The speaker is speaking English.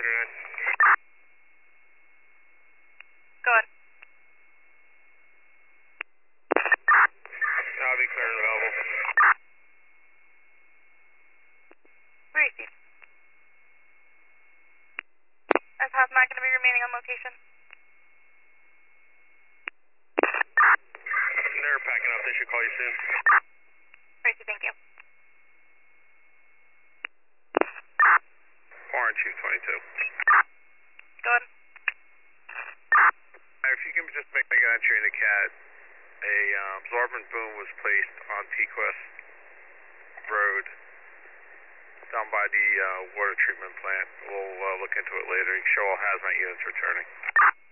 Go ahead. I'll be clear and available. Where is he? Is Hazmat going to be remaining on location? They're packing up. They should call you soon. Tracy, thank you. Warren Chief 22. Go ahead. If you can just make an entry in the CAD, a absorbent boom was placed on Tequest Road down by the water treatment plant. We'll look into it later and show all hazmat units returning.